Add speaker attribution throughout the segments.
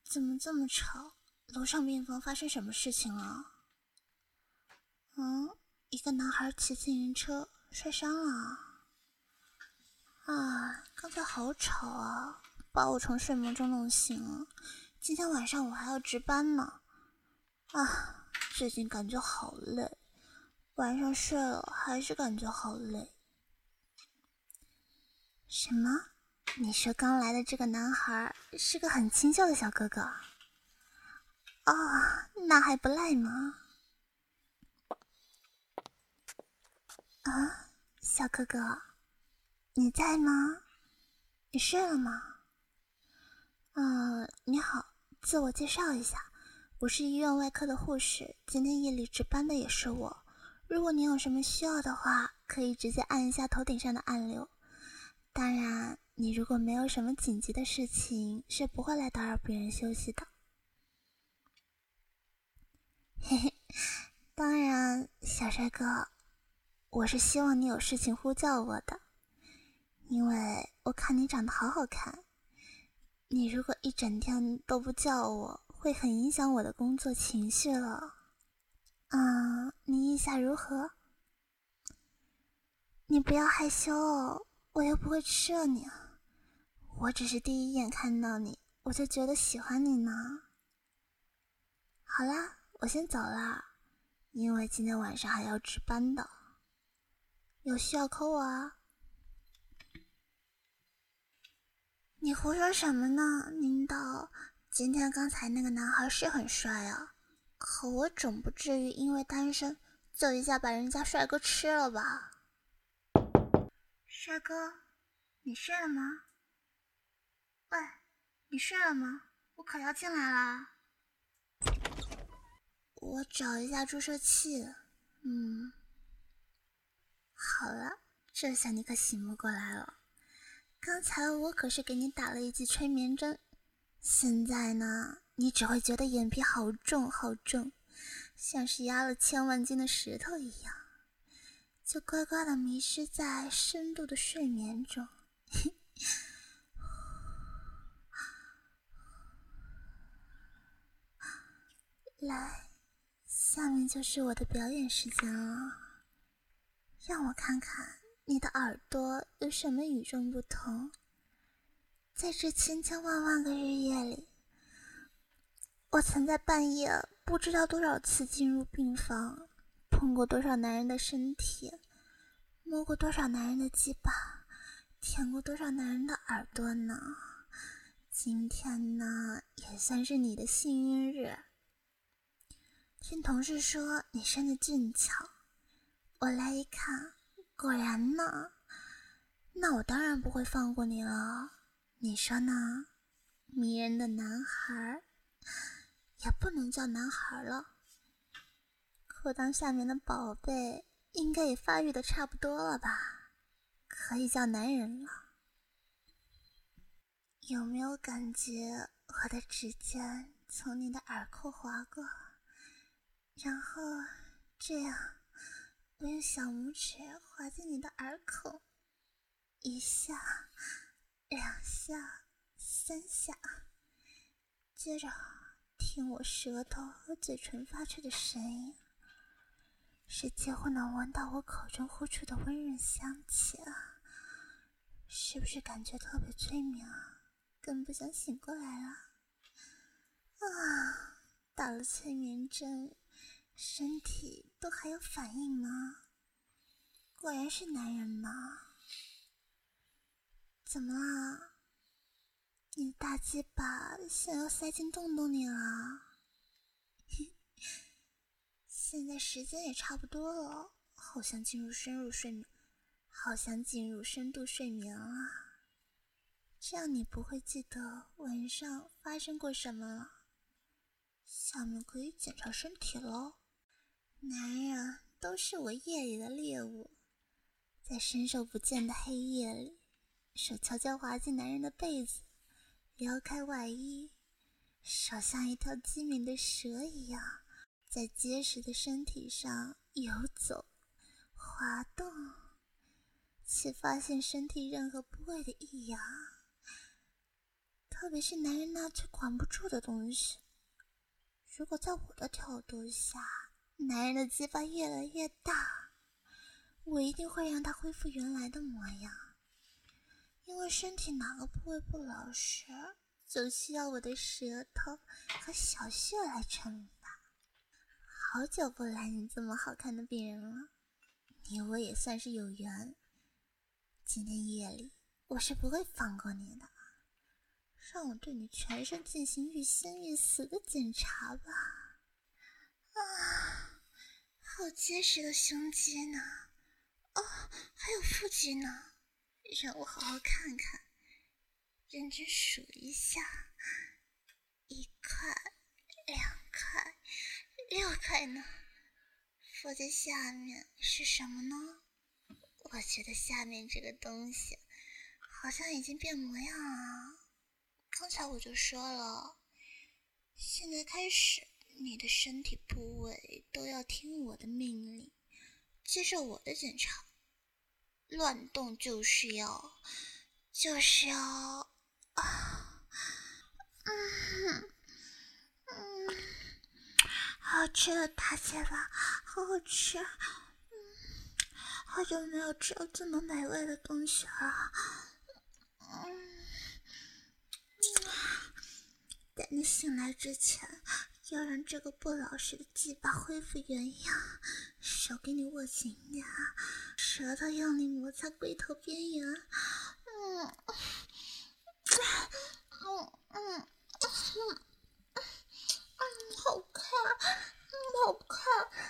Speaker 1: 怎么这么吵？楼上病房发生什么事情了？一个男孩骑自行车摔伤了。刚才好吵啊，把我从睡梦中弄醒了。今天晚上我还要值班呢。最近感觉好累，晚上睡了还是感觉好累。什么？你说刚来的这个男孩是个很清秀的小哥哥？那还不赖吗？小哥哥，你在吗？你睡了吗？你好，自我介绍一下，我是医院外科的护士，今天夜里值班的也是我。如果你有什么需要的话，可以直接按一下头顶上的按钮。当然，你如果没有什么紧急的事情，是不会来打扰别人休息的。嘿嘿，当然，小帅哥，我是希望你有事情呼叫我的，因为我看你长得好好看。你如果一整天都不叫我，会很影响我的工作情绪了。你意下如何？你不要害羞哦，我又不会吃了你。我只是第一眼看到你，我就觉得喜欢你呢。好啦，我先走了，因为今天晚上还要值班的。有需要扣我啊。你胡说什么呢，领导？今天刚才那个男孩是很帅啊，可我总不至于因为单身就一下把人家帅哥吃了吧？帅哥，你睡了吗？喂，你睡了吗？我可要进来啦。我找一下注射器。好了，这下你可醒不过来了。刚才我可是给你打了一剂催眠针，现在呢，你只会觉得眼皮好重好重，像是压了1000万斤的石头一样，就乖乖的迷失在深度的睡眠中。来，下面就是我的表演时间了，让我看看你的耳朵有什么与众不同。在这千千万万个日夜里，我曾在半夜不知道多少次进入病房，碰过多少男人的身体，摸过多少男人的鸡巴，舔过多少男人的耳朵呢？今天呢，也算是你的幸运日。听同事说你生得俊俏，我来一看，果然呢，那我当然不会放过你了。你说呢？迷人的男孩，也不能叫男孩了，裤裆下面的宝贝应该也发育的差不多了吧，可以叫男人了。有没有感觉我的指尖从你的耳廓划过，然后这样我用小拇指划进你的耳孔，一下2下3下，接着听我舌头和嘴唇发出的声音，是几乎能闻到我口中呼出的温润香气啊！是不是感觉特别催眠啊？更不想醒过来了。打了催眠针，身体都还有反应呢。果然是男人呢。怎么啦？你的大鸡巴想要塞进洞洞里了？现在时间也差不多了，好像进入深度睡眠了。这样你不会记得晚上发生过什么了。下面可以检查身体咯。男人都是我夜里的猎物，在伸手不见的黑夜里，手悄悄滑进男人的被子，撩开外衣，手像一条机敏的蛇一样在结实的身体上游走滑动，却发现身体任何部位的异样。 特别是男人那最管不住的东西。如果在我的挑逗下，男人的鸡巴越来越大，我一定会让他恢复原来的模样。因为身体哪个部位不老实，就需要我的舌头和小穴来惩罚。好久不来你这么好看的病人了，你我也算是有缘。今天夜里我是不会放过你的，让我对你全身进行欲仙欲死的检查吧。啊，好结实的胸肌呢，哦，还有腹肌呢，让我好好看看，认真数一下，1块、2块、6块呢。腹肌下面是什么呢？我觉得下面这个东西好像已经变模样了。刚才我就说了，现在开始你的身体部位都要听我的命令，接受我的检查。乱动就是要好吃的大蟹吧，好好吃。好久没有吃到这么美味的东西了。在你醒来之前，要让这个不老实的鸡巴恢复原样，手给你握紧点，舌头用力摩擦龟头边缘。好看，好看，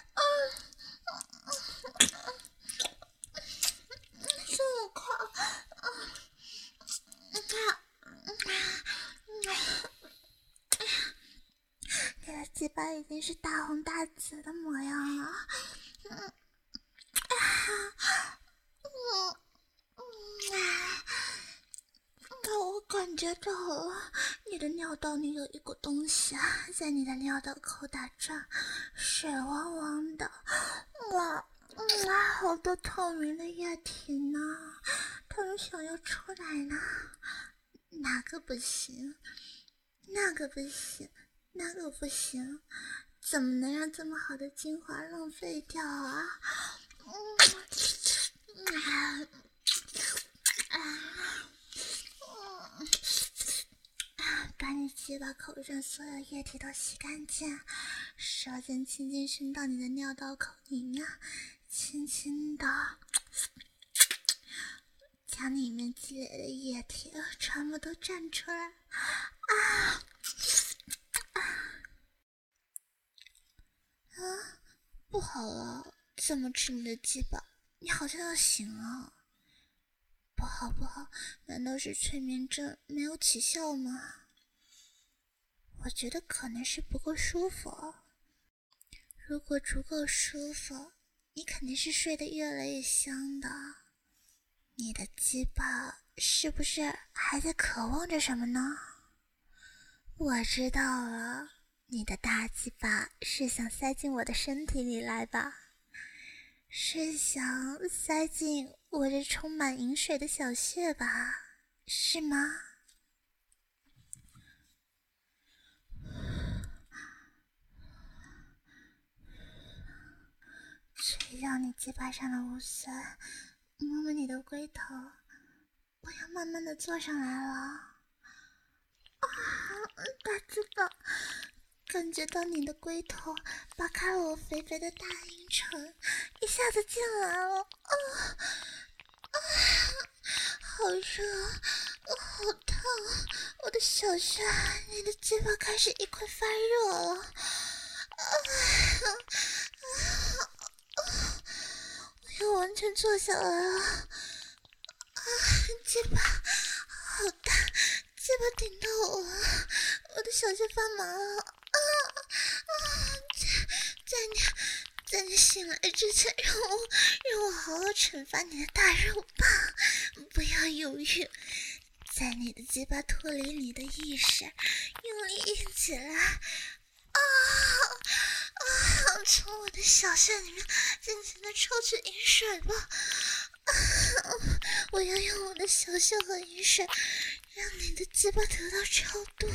Speaker 1: 这么快，你的鸡巴已经是大红大紫的模样了。我感觉到了，你的尿道里有一股东西在你的尿道口打转，水汪汪的，好多透明的液体呢，它们想要出来呢。哪个不行？那个不行，那个不行，怎么能让这么好的精华浪费掉啊？把你鸡巴口上所有液体都洗干净，舌尖轻轻伸到你的尿道口里面，轻轻的将里面积累的液体全部都站出来。不好了，这么吃你的鸡巴，你好像要醒了。不好不好，难道是催眠针没有起效吗？我觉得可能是不够舒服。如果足够舒服，你肯定是睡得越来越香的。你的鸡巴是不是还在渴望着什么呢？我知道了，你的大鸡巴是想塞进我的身体里来吧？是想塞进我这充满饮水的小穴吧？是吗？吹掉你鸡巴上的污水，摸摸你的龟头，我要慢慢的坐上来了。大鸡巴，感觉到你的龟头扒开了我肥肥的大阴唇，一下子进来了。好热，好烫，我的小穴，你的鸡巴开始一块发热了。我要完全坐下来了。鸡巴好大，鸡巴顶到我的小穴发麻了。在你醒来之前，让我好好惩罚你的大肉吧！不要犹豫，在你的鸡巴脱离你的意识，用力硬起来！从我的小穴里面尽情的抽取饮水吧！我要用我的小穴和饮水， 让你的鸡巴得到超度。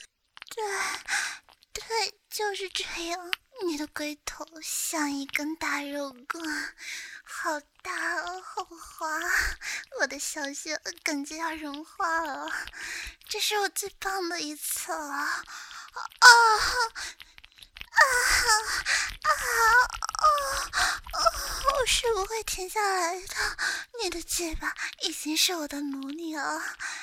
Speaker 1: 对，就是这样。你的龟头像一根大肉棍，好大哦，好滑，我的小穴感觉要融化了。这是我最棒的一次了。我是不会停下来的。你的嘴巴已经是我的奴隶了。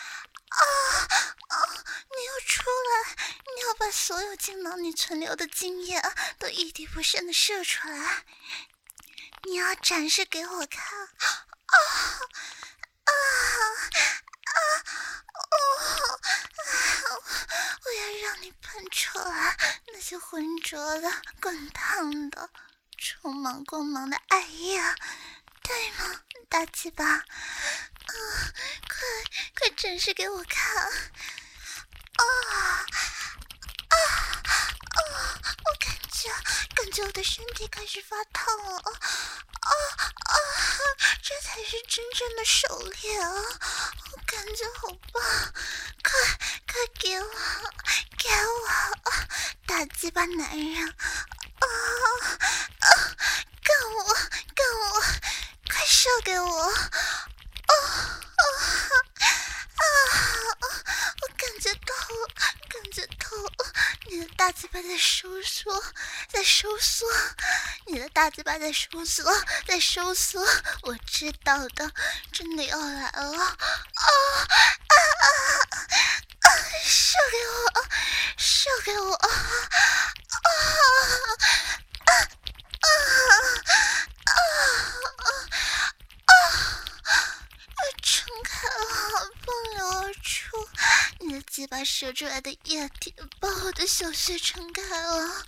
Speaker 1: 你要出来，你要把所有精囊里存留的精液都一滴不剩的射出来，你要展示给我看。我要让你喷出来那些浑浊的、滚烫的、充满光芒的爱液，对吗，大鸡巴？快展示给我看！我感觉我的身体开始发烫了。这才是真正的狩猎啊！我感觉好棒，快给我，大鸡巴男人！干我，快射给我！我感觉到了，你的大鸡巴在收缩，你的大鸡巴在收缩，我知道的，真的要来了！射给我！撑开了，奔流而出，你的鸡巴射出来的液体把我的小穴撑开了。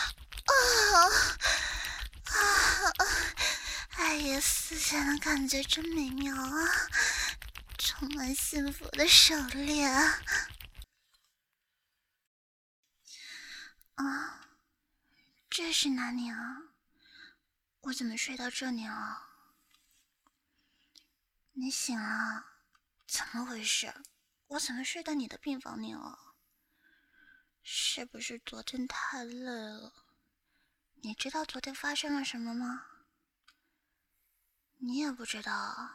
Speaker 1: 爱也丝线的感觉真美妙啊，充满幸福的狩猎啊！这是哪里啊？我怎么睡到这里了？你醒了？怎么回事？我怎么睡到你的病房里了？是不是昨天太累了？你知道昨天发生了什么吗？你也不知道。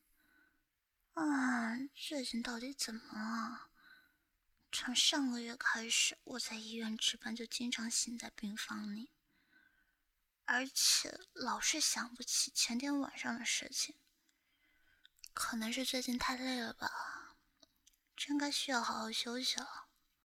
Speaker 1: 最近到底怎么了？从上个月开始，我在医院值班就经常醒在病房里，而且老是想不起前天晚上的事情。可能是最近太累了吧，真该需要好好休息了。